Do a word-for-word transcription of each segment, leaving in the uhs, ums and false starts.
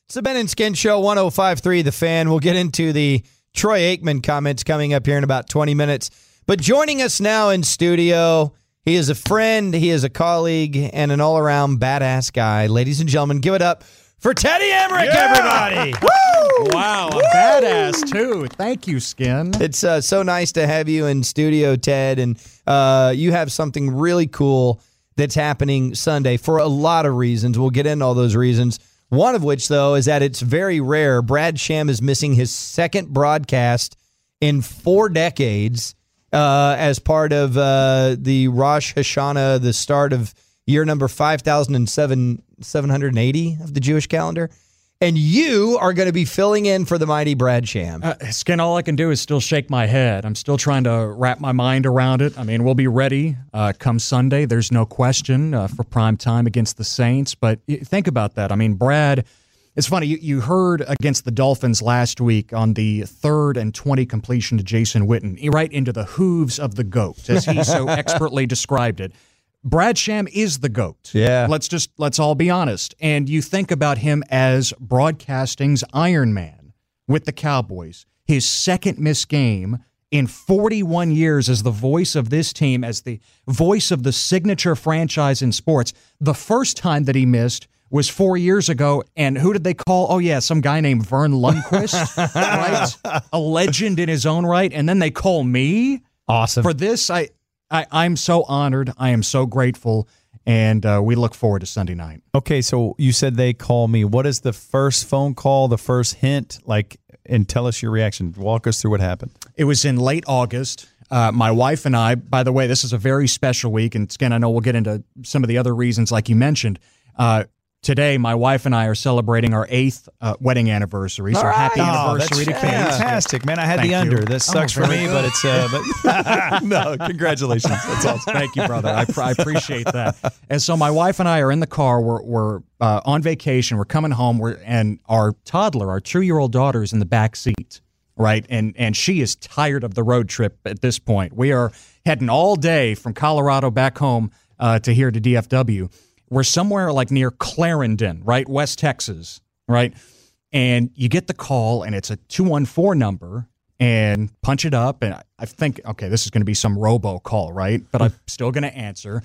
It's the Ben and Skin Show, one oh five point three The Fan. We'll get into the Troy Aikman comments coming up here in about twenty minutes. But joining us now in studio, he is a friend, he is a colleague, and an all-around badass guy. Ladies and gentlemen, give it up for Teddy Emmerich, yeah! everybody. Woo! Wow, a Woo! badass, too. Thank you, Skin. It's uh, so nice to have you in studio, Ted, and uh, you have something really cool that's happening Sunday for a lot of reasons. We'll get into all those reasons. One of which, though, is that it's very rare. Brad Sham is missing his second broadcast in four decades uh, as part of uh, the Rosh Hashanah, the start of year number five thousand seven hundred eighty of the Jewish calendar. And you are going to be filling in for the mighty Brad Sham. Uh, Skin, all I can do is still shake my head. I'm still trying to wrap my mind around it. I mean, we'll be ready uh, come Sunday. There's no question uh, for prime time against the Saints. But think about that. I mean, Brad, it's funny. You, you heard against the Dolphins last week on the third and twenty completion to Jason Witten, right into the hooves of the GOAT, as he so expertly described it. Brad Sham is the GOAT. Yeah. Let's just, let's all be honest. And you think about him as broadcasting's Iron Man with the Cowboys. His second missed game in forty-one years as the voice of this team, as the voice of the signature franchise in sports. The first time that he missed was four years ago. And who did they call? Oh, yeah, some guy named Vern Lundquist, right? A legend in his own right. And then they call me. Awesome. For this, I... I, I'm so honored. I am so grateful, and uh, we look forward to Sunday night. Okay, so you said they call me. What is the first phone call, the first hint, like, and tell us your reaction. Walk us through what happened. It was in late August. Uh, my wife and I, by the way, this is a very special week, and Skin, I know we'll get into some of the other reasons like you mentioned. Uh, today, my wife and I are celebrating our eighth uh, wedding anniversary, so All right. happy Oh, anniversary to Kate. Fantastic, man. I had Thank the under. you. This sucks Oh, for me, very but it's uh, but no. Congratulations. That's awesome. Thank you, brother. I, pr- I appreciate that. And so my wife and I are in the car. We're we're uh, on vacation. We're coming home. We're and our toddler, our two-year-old daughter, is in the back seat, right? And and she is tired of the road trip at this point. We are heading all day from Colorado back home uh, to here to D F W. We're somewhere like near Clarendon, right? West Texas, right? And you get the call, and it's a two one four number, and punch it up, and I think, okay, this is going to be some robo call, right? But I'm still going to answer.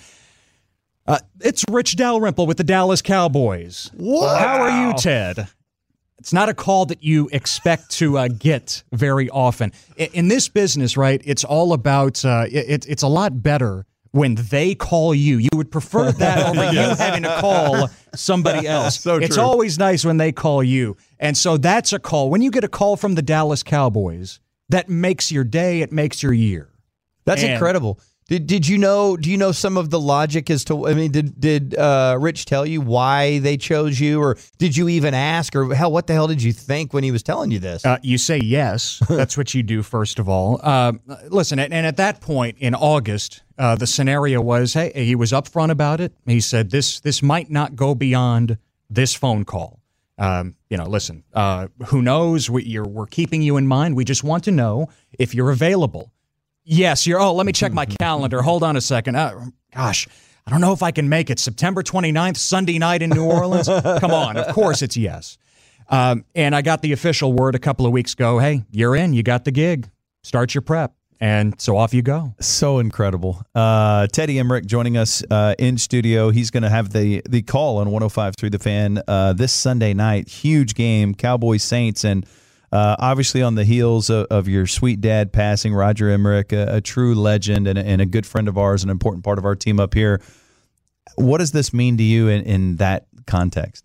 Uh, it's Rich Dalrymple with the Dallas Cowboys. Wow. How are you, Ted? It's not a call that you expect to uh, get very often. In, in this business, right, it's all about, uh, it, it's a lot better when they call you. You would prefer that over you having to call somebody else. So it's true. always nice when they call you. And so that's a call. When you get a call from the Dallas Cowboys, that makes your day, it makes your year. That's And- incredible. Did did you know? Do you know some of the logic as to? I mean, did did uh, Rich tell you why they chose you, or did you even ask, or hell, what the hell did you think when he was telling you this? Uh, you say yes. That's what you do, first of all. Uh, listen, and at that point in August, uh, the scenario was, hey, he was upfront about it. He said, this this might not go beyond this phone call. Um, you know, listen, uh, who knows? We, you're, we're keeping you in mind. We just want to know if you're available. Yes, you're, oh, let me check my calendar. Hold on a second. Uh, gosh, I don't know if I can make it. September twenty-ninth, Sunday night in New Orleans? Come on, of course it's yes. Um, and I got the official word a couple of weeks ago, hey, you're in, you got the gig. Start your prep. And so off you go. So incredible. Uh, Teddy Emmerich joining us uh, in studio. He's going to have the the call on one oh five point three The Fan uh, this Sunday night. Huge game, Cowboys Saints, and uh, obviously on the heels of, of your sweet dad passing, Roger Emmerich, a, a true legend and a, and a good friend of ours, an important part of our team up here. What does this mean to you in, in that context?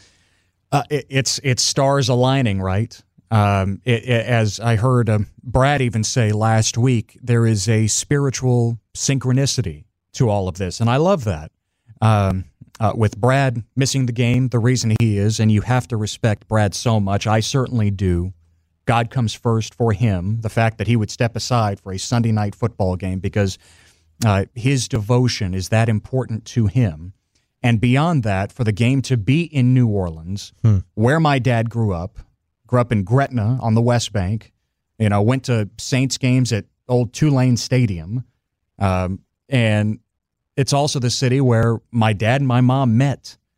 Uh, it, it's it's stars aligning, right? Um, it, it, as I heard uh, Brad even say last week, there is a spiritual synchronicity to all of this, and I love that. Um, uh, with Brad missing the game, the reason he is, and you have to respect Brad so much, I certainly do. God comes first for him, the fact that he would step aside for a Sunday night football game because uh, his devotion is that important to him. And beyond that, for the game to be in New Orleans, hmm. where my dad grew up, grew up in Gretna on the West Bank, you know, went to Saints games at old Tulane Stadium. Um, and it's also the city where my dad and my mom met.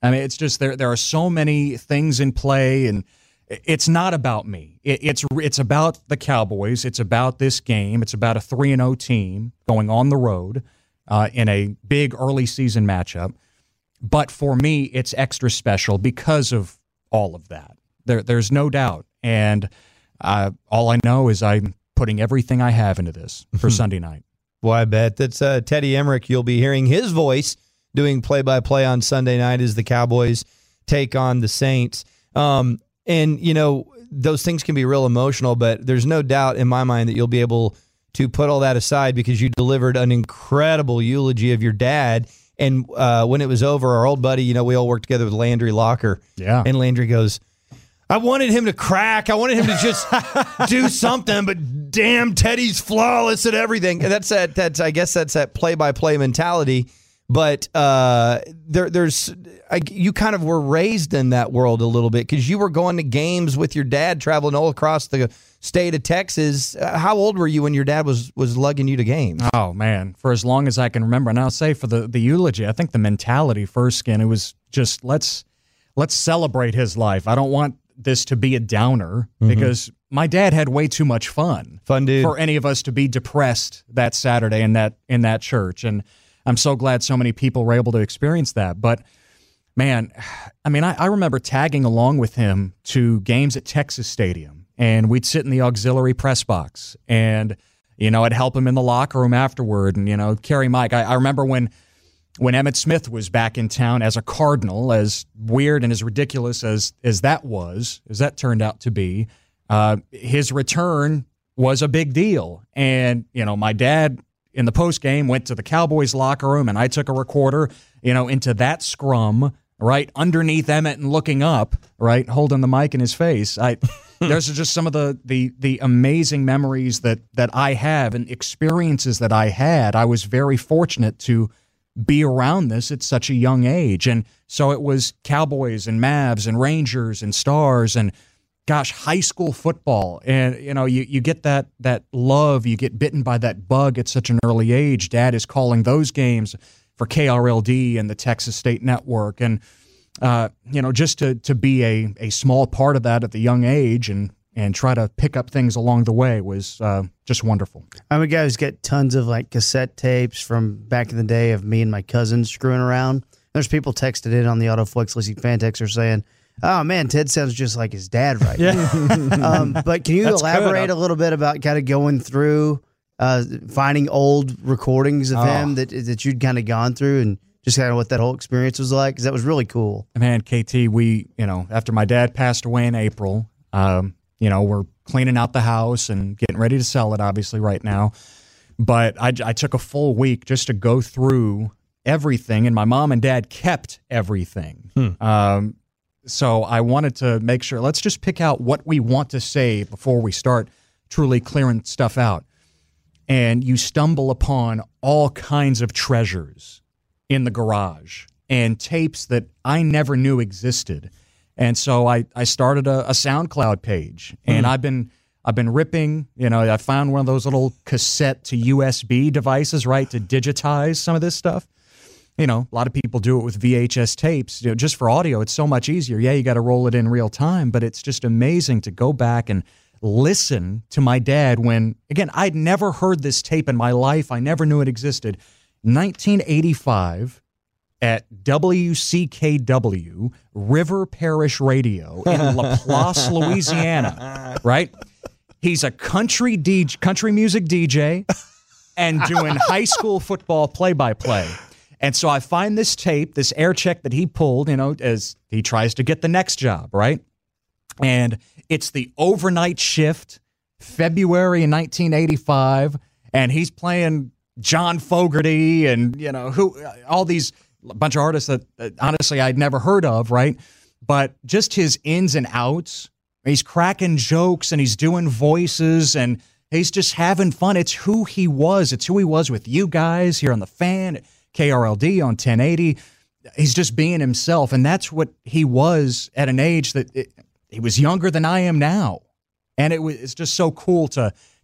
I mean, it's just there. There are so many things in play, and it's not about me. It, it's it's about the Cowboys. It's about this game. It's about a three and zero team going on the road uh, in a big early season matchup. But for me, it's extra special because of all of that. There, there's no doubt. And uh, all I know is I'm putting everything I have into this for Sunday night. Well, I bet. That's uh, Teddy Emmerich. You'll be hearing his voice doing play-by-play on Sunday night as the Cowboys take on the Saints. Um, and, you know, those things can be real emotional, but there's no doubt in my mind that you'll be able to put all that aside because you delivered an incredible eulogy of your dad. And uh, when it was over, our old buddy, you know, we all worked together with Landry Locker. Yeah. And Landry goes, I wanted him to crack. I wanted him to just do something, but damn, Teddy's flawless at everything. And that's that. That's I guess that's that play-by-play mentality. But uh, there, there's I, you kind of were raised in that world a little bit because you were going to games with your dad, traveling all across the state of Texas. Uh, how old were you when your dad was was lugging you to games? Oh man, for as long as I can remember. And I'll say for the the eulogy, I think the mentality first, Skin, it was just let's let's celebrate his life. I don't want this to be a downer mm-hmm. because my dad had way too much fun. Fun dude. For any of us to be depressed that Saturday in that in that church. And I'm so glad so many people were able to experience that. But man, I mean, I, I remember tagging along with him to games at Texas Stadium, and we'd sit in the auxiliary press box, and you know, I'd help him in the locker room afterward, and you know, carry Mike. I, I remember when. When Emmitt Smith was back in town as a Cardinal, as weird and as ridiculous as as that was, as that turned out to be, uh, his return was a big deal. And, you know, my dad in the postgame went to the Cowboys locker room, and I took a recorder, you know, into that scrum, right, underneath Emmitt and looking up, right, holding the mic in his face. I Those are just some of the, the the amazing memories that that I have and experiences that I had. I was very fortunate to be around this at such a young age. And so it was Cowboys and Mavs and Rangers and Stars and, gosh, high school football. And, you know, you, you get that that love, you get bitten by that bug at such an early age. Dad is calling those games for K R L D and the Texas State Network. And, uh, you know, just to to be a, a small part of that at the young age and and try to pick up things along the way was uh, just wonderful. I'm a guy who's got tons of like cassette tapes from back in the day of me and my cousins screwing around. There's people texted in on the AutoFlex Leasing fan texter saying, oh man, Ted sounds just like his dad right now. um, but can you That's elaborate good. a little bit about kind of going through, uh, finding old recordings of oh. him that that you'd kind of gone through and just kind of what that whole experience was like? Because that was really cool. Man, K T, we, you know, after my dad passed away in April, um, you know, we're cleaning out the house and getting ready to sell it, obviously, right now. But I, I took a full week just to go through everything, and my mom and dad kept everything. Hmm. Um, so I wanted to make sure, let's just pick out what we want to say before we start truly clearing stuff out. And you stumble upon all kinds of treasures in the garage and tapes that I never knew existed. And so I, I started a, a SoundCloud page, and mm. I've been I've been ripping. You know, I found one of those little cassette to U S B devices, right, to digitize some of this stuff. You know, a lot of people do it with V H S tapes. You know, just for audio, it's so much easier. Yeah, you got to roll it in real time, but it's just amazing to go back and listen to my dad when, again, I'd never heard this tape in my life. I never knew it existed. nineteen eighty-five. At W C K W, River Parish Radio in Laplace, Louisiana, right? He's a country D J, country music D J and doing high school football play-by-play. And so I find this tape, this air check that he pulled, you know, as he tries to get the next job, right? And it's the overnight shift, February in nineteen eighty-five, and he's playing John Fogerty and, you know, who all these a bunch of artists that, that honestly I'd never heard of, right? But just his ins and outs, he's cracking jokes and he's doing voices and he's just having fun. It's who he was. It's who he was with you guys here on the Fan, K R L D on ten eighty. He's just being himself, and that's what he was at an age that it, he was younger than I am now. And it was it's just so cool to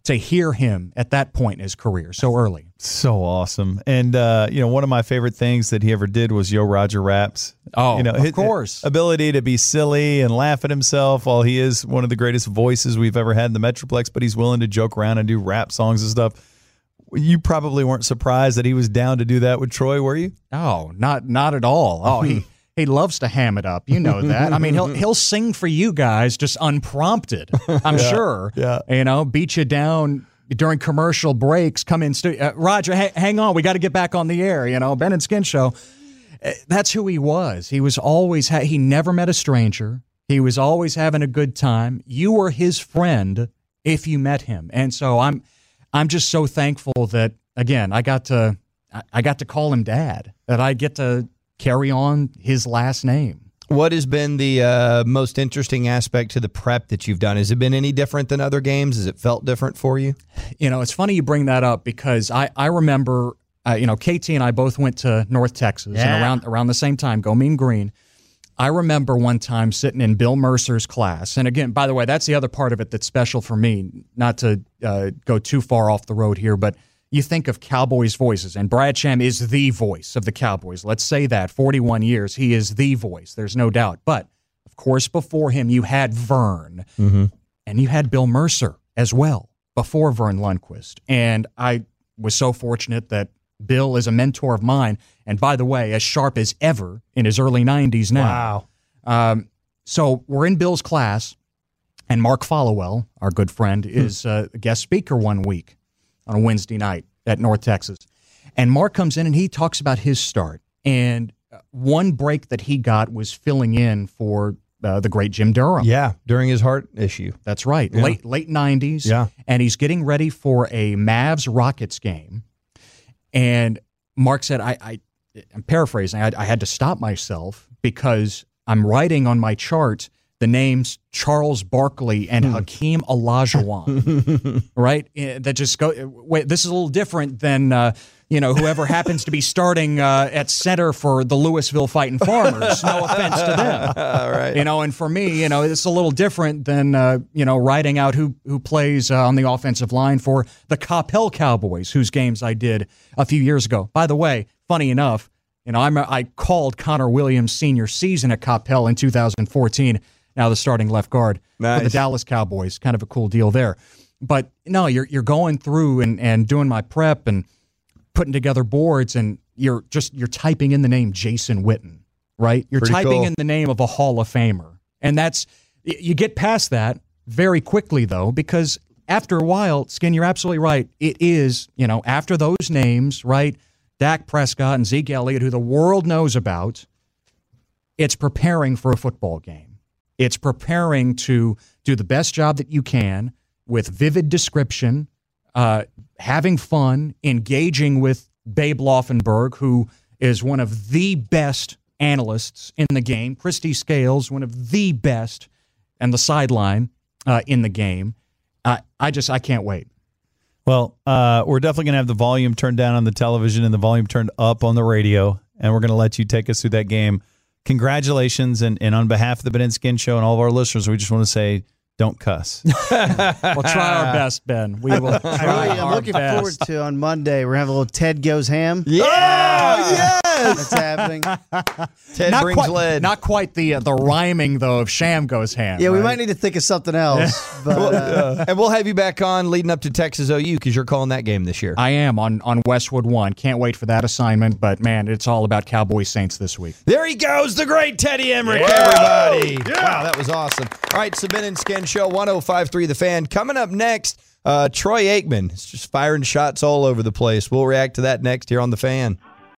to hear him at that point in his career so early. So awesome. And, uh, you know, one of my favorite things that he ever did was Yo Roger Raps. Oh, you know, of his course. Ability to be silly and laugh at himself while he is one of the greatest voices we've ever had in the Metroplex, but he's willing to joke around and do rap songs and stuff. You probably weren't surprised that he was down to do that with Troy, were you? Oh, not not at all. Oh, he he loves to ham it up. You know that. I mean, he'll he'll sing for you guys just unprompted. I'm yeah, sure. Yeah. You know, beat you down during commercial breaks. Come in, stu- uh, Roger. Ha- hang on, we got to get back on the air. You know, Ben and Skin Show. Uh, that's who he was. He was always. Ha- he never met a stranger. He was always having a good time. You were his friend if you met him, and so I'm. I'm just so thankful that, again, I got to I got to call him Dad, that I get to carry on his last name. What has been the uh, most interesting aspect to the prep that you've done? Has it been any different than other games? Has it felt different for you? You know, it's funny you bring that up because I, I remember, uh, you know, K T and I both went to North Texas yeah. and around around the same time, Go Mean Green. I remember one time sitting in Bill Mercer's class. And again, by the way, that's the other part of it that's special for me, not to uh, go too far off the road here, but you think of Cowboys voices, and Brad Sham is the voice of the Cowboys. Let's say that, forty-one years, he is the voice. There's no doubt. But, of course, before him, you had Vern, mm-hmm. and you had Bill Mercer as well, before Vern Lundquist. And I was so fortunate that Bill is a mentor of mine, and by the way, as sharp as ever in his early nineties now. Wow. Um, so we're in Bill's class, and Mark Followell, our good friend, is uh, a guest speaker one week on a Wednesday night at North Texas. And Mark comes in, and he talks about his start. And one break that he got was filling in for uh, the great Jim Durham. Yeah, during his heart issue. That's right, Yeah. late late nineties. Yeah. And he's getting ready for a Mavs-Rockets game. And Mark said, I, I, I'm paraphrasing, I, I had to stop myself because I'm writing on my chart the names Charles Barkley and Hakeem Olajuwon, right? Eh, That just go. Wait, this is a little different than uh, you know whoever happens to be starting uh, at center for the Louisville Fighting Farmers. No offense to them, All right. you know. And for me, you know, it's a little different than uh, you know writing out who who plays uh, on the offensive line for the Coppell Cowboys, whose games I did a few years ago. By the way, funny enough, you know, I'm, I called Connor Williams' senior season at Coppell in two thousand fourteen. Now the starting left guard Nice. for the Dallas Cowboys. Kind of a cool deal there. But no, you're you're going through and, and doing my prep and putting together boards, and you're just you're typing in the name Jason Witten, right? You're Pretty typing cool. in the name of a Hall of Famer. And that's you get past that very quickly though, because after a while, Skin, you're absolutely right. It is, you know, after those names, right? Dak Prescott and Zeke Elliott, who the world knows about, it's preparing for a football game. It's preparing to do the best job that you can with vivid description, uh, having fun, engaging with Babe Laufenberg, who is one of the best analysts in the game. Christy Scales, one of the best, and the sideline uh, in the game. Uh, I just, I can't wait. Well, uh, we're definitely going to have the volume turned down on the television and the volume turned up on the radio, and we're going to let you take us through that game. Congratulations, and, and on behalf of the Ben and Skin Show and all of our listeners, we just want to say, don't cuss. We'll try our best, Ben. We will try Really, I'm our looking best. forward to on Monday. We're having a little Ted Goes Ham. Yeah, yes. That's happening. Ted Not brings quite, lead. not quite the uh, the rhyming though of Sham Goes Ham. Yeah, we right? might need to think of something else. But uh, and we'll have you back on leading up to Texas O U because you're calling that game this year. I am on, on Westwood One. Can't wait for that assignment. But man, it's all about Cowboys Saints this week. There he goes, the great Teddy Emmerich, everybody. Wow, that was awesome. All right, so Ben and Skin Show, one oh five point three The Fan. Coming up next, uh, Troy Aikman is just firing shots all over the place. We'll react to that next here on The Fan.